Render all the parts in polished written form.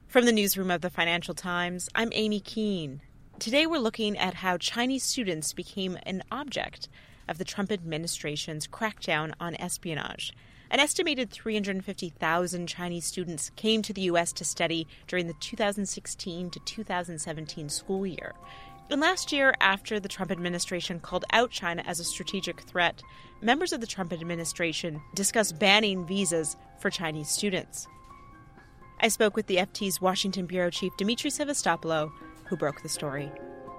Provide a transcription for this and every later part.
From the newsroom of the Financial Times, I'm Amy Keene. Today we're looking at how Chinese students became an object of the Trump administration's crackdown on espionage. An estimated 350,000 Chinese students came to the U.S. to study during the 2016 to 2017 school year. And last year, after the Trump administration called out China as a strategic threat, members of the Trump administration discussed banning visas for Chinese students. I spoke with the FT's Washington bureau chief, Dimitri Sevastopoulos, who broke the story.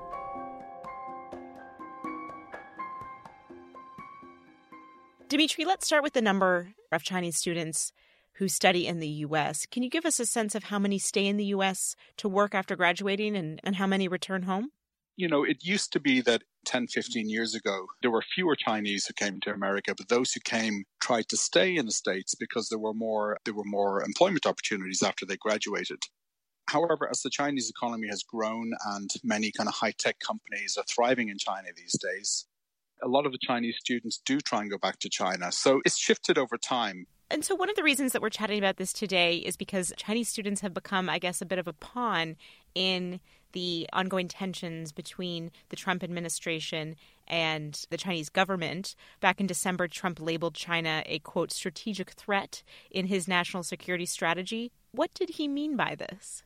Dimitri, let's start with the number of Chinese students who study in the U.S. Can you give us a sense of how many stay in the U.S. to work after graduating and how many return home? You know, it used to be that 10, 15 years ago, there were fewer Chinese who came to America, but those who came tried to stay in the States because there were more employment opportunities after they graduated. However, as the Chinese economy has grown and many kind of high-tech companies are thriving in China these days, a lot of the Chinese students do try and go back to China. So it's shifted over time. And so one of the reasons that we're chatting about this today is because Chinese students have become, I guess, a bit of a pawn in the ongoing tensions between the Trump administration and the Chinese government. Back in December, Trump labeled China a, quote, strategic threat in his national security strategy. What did he mean by this?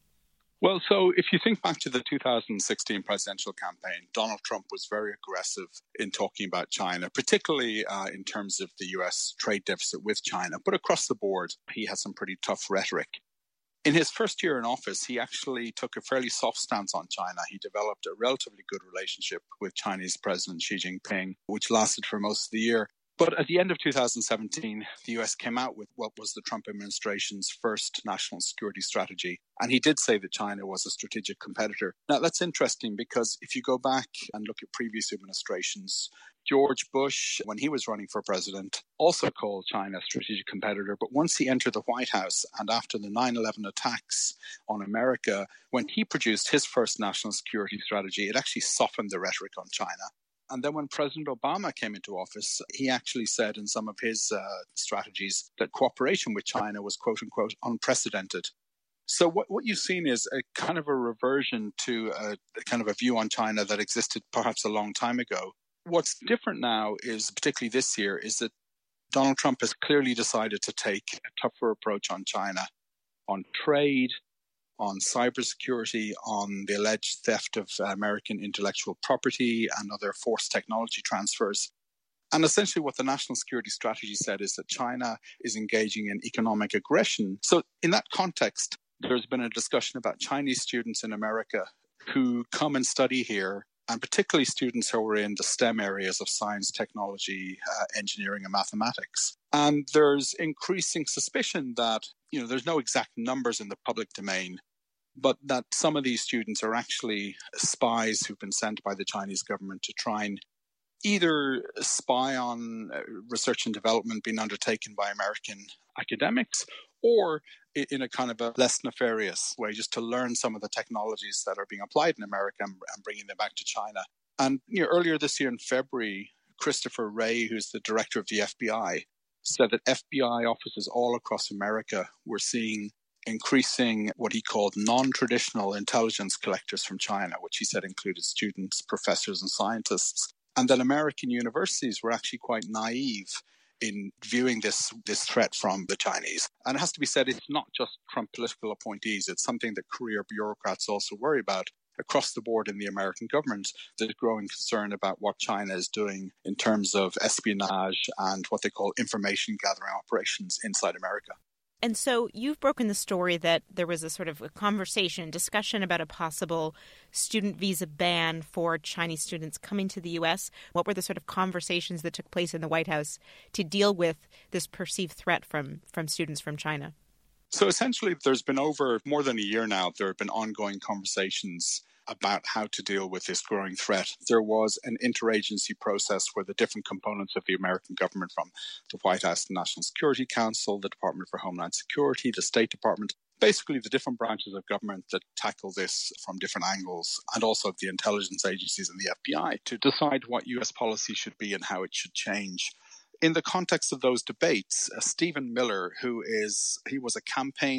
Well, so if you think back to the 2016 presidential campaign, Donald Trump was very aggressive in talking about China, particularly in terms of the U.S. trade deficit with China. But across the board, he had some pretty tough rhetoric. In his first year in office, he actually took a fairly soft stance on China. He developed a relatively good relationship with Chinese President Xi Jinping, which lasted for most of the year. But at the end of 2017, the US came out with what was the Trump administration's first national security strategy. And he did say that China was a strategic competitor. Now, that's interesting because if you go back and look at previous administrations, George Bush, when he was running for president, also called China a strategic competitor. But once he entered the White House and after the 9/11 attacks on America, when he produced his first national security strategy, it actually softened the rhetoric on China. And then when President Obama came into office, he actually said in some of his strategies that cooperation with China was, quote unquote, unprecedented. So what you've seen is a kind of a reversion to a kind of a view on China that existed perhaps a long time ago. What's different now is, particularly this year, is that Donald Trump has clearly decided to take a tougher approach on China, on trade, on cybersecurity, on the alleged theft of American intellectual property and other forced technology transfers. And essentially what the national security strategy said is that China is engaging in economic aggression. So in that context, there's been a discussion about Chinese students in America who come and study here, and particularly students who are in the STEM areas of science, technology, engineering, and mathematics. And there's increasing suspicion that, there's no exact numbers in the public domain, but that some of these students are actually spies who've been sent by the Chinese government to try and either spy on research and development being undertaken by American academics, or in a kind of a less nefarious way, just to learn some of the technologies that are being applied in America and bringing them back to China. And earlier this year in February, Christopher Wray, who's the director of the FBI, said that FBI offices all across America were seeing increasing what he called non-traditional intelligence collectors from China, which he said included students, professors, and scientists. And that American universities were actually quite naive in viewing this threat from the Chinese. And it has to be said, it's not just Trump political appointees. It's something that career bureaucrats also worry about. Across the board in the American government, there's growing concern about what China is doing in terms of espionage and what they call information gathering operations inside America. And so you've broken the story that there was a sort of a discussion about a possible student visa ban for Chinese students coming to the U.S. What were the sort of conversations that took place in the White House to deal with this perceived threat from students from China? So essentially, there's been over more than a year now, there have been ongoing conversations about how to deal with this growing threat. There was an interagency process where the different components of the American government, from the White House, the National Security Council, the Department for Homeland Security, the State Department, basically the different branches of government that tackle this from different angles, and also the intelligence agencies and the FBI, to decide what US policy should be and how it should change. In the context of those debates, Stephen Miller, he was a campaign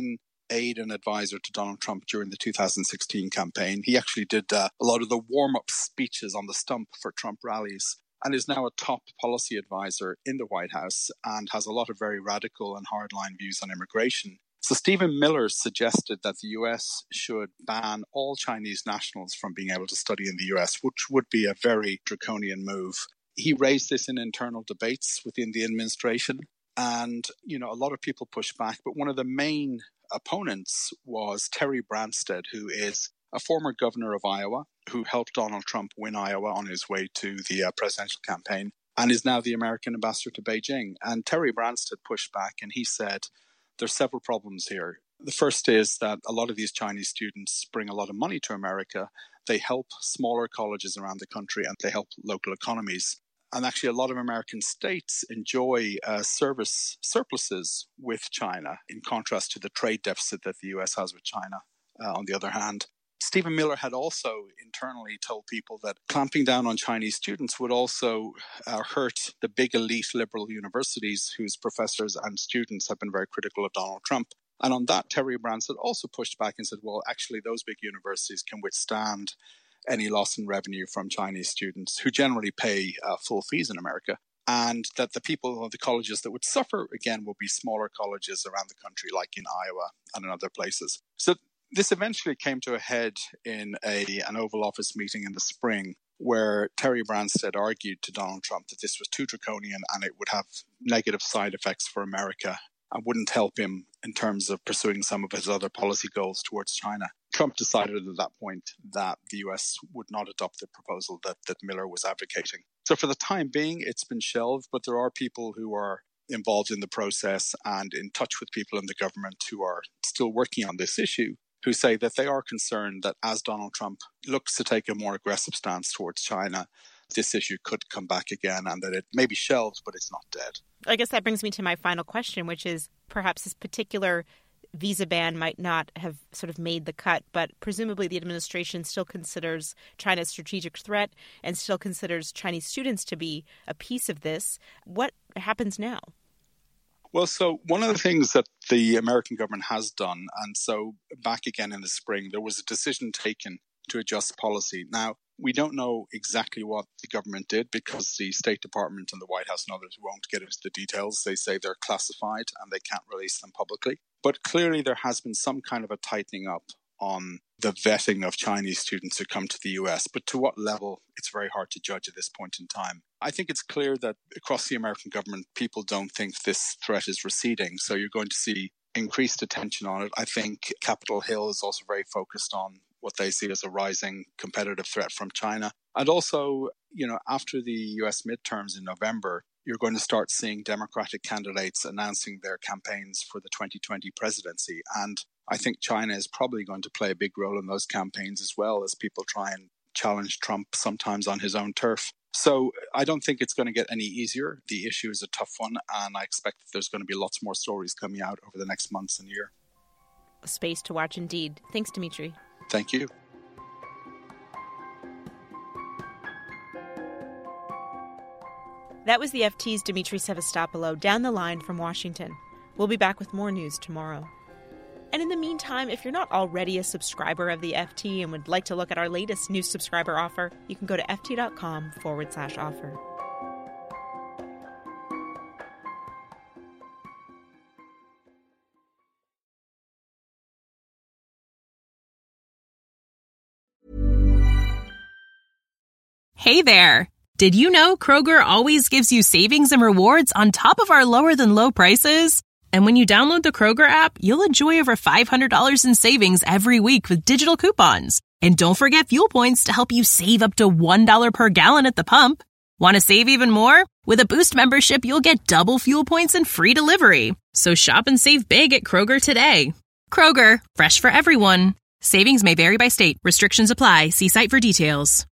aide and advisor to Donald Trump during the 2016 campaign. He actually did a lot of the warm-up speeches on the stump for Trump rallies, and is now a top policy advisor in the White House and has a lot of very radical and hardline views on immigration. So Stephen Miller suggested that the US should ban all Chinese nationals from being able to study in the US, which would be a very draconian move. He raised this in internal debates within the administration, and, a lot of people pushed back. But one of the main opponents was Terry Branstad, who is a former governor of Iowa, who helped Donald Trump win Iowa on his way to the presidential campaign, and is now the American ambassador to Beijing. And Terry Branstad pushed back, and he said, there's several problems here. The first is that a lot of these Chinese students bring a lot of money to America. They help smaller colleges around the country, and they help local economies. And actually, a lot of American states enjoy service surpluses with China, in contrast to the trade deficit that the US has with China, on the other hand. Stephen Miller had also internally told people that clamping down on Chinese students would also hurt the big elite liberal universities whose professors and students have been very critical of Donald Trump. And on that, Terry Branstad also pushed back and said, well, actually, those big universities can withstand any loss in revenue from Chinese students who generally pay full fees in America. And that the people of the colleges that would suffer, again, will be smaller colleges around the country, like in Iowa and in other places. So this eventually came to a head in an Oval Office meeting in the spring, where Terry Branstad argued to Donald Trump that this was too draconian and it would have negative side effects for America and wouldn't help him in terms of pursuing some of his other policy goals towards China. Trump decided at that point that the US would not adopt the proposal that Miller was advocating. So for the time being, it's been shelved, but there are people who are involved in the process and in touch with people in the government who are still working on this issue, who say that they are concerned that as Donald Trump looks to take a more aggressive stance towards China, this issue could come back again and that it may be shelved, but it's not dead. I guess that brings me to my final question, which is perhaps this particular visa ban might not have sort of made the cut, but presumably the administration still considers China a strategic threat and still considers Chinese students to be a piece of this. What happens now? Well, so one of the things that the American government has done, and so back again in the spring, there was a decision taken to adjust policy. Now, we don't know exactly what the government did because the State Department and the White House and others won't get into the details. They say they're classified and they can't release them publicly. But clearly there has been some kind of a tightening up on the vetting of Chinese students who come to the US. But to what level, it's very hard to judge at this point in time. I think it's clear that across the American government, people don't think this threat is receding. So you're going to see increased attention on it. I think Capitol Hill is also very focused on what they see as a rising competitive threat from China. And also, after the US midterms in November, you're going to start seeing Democratic candidates announcing their campaigns for the 2020 presidency. And I think China is probably going to play a big role in those campaigns as well as people try and challenge Trump sometimes on his own turf. So I don't think it's going to get any easier. The issue is a tough one, and I expect that there's going to be lots more stories coming out over the next months and year. A space to watch indeed. Thanks, Dimitri. Thank you. That was the FT's Dimitri Sevastopoulos down the line from Washington. We'll be back with more news tomorrow. And in the meantime, if you're not already a subscriber of the FT and would like to look at our latest new subscriber offer, you can go to ft.com/offer. Hey there! Did you know Kroger always gives you savings and rewards on top of our lower-than-low prices? And when you download the Kroger app, you'll enjoy over $500 in savings every week with digital coupons. And don't forget Fuel Points to help you save up to $1 per gallon at the pump. Want to save even more? With a Boost membership, you'll get double Fuel Points and free delivery. So shop and save big at Kroger today. Kroger, fresh for everyone. Savings may vary by state. Restrictions apply. See site for details.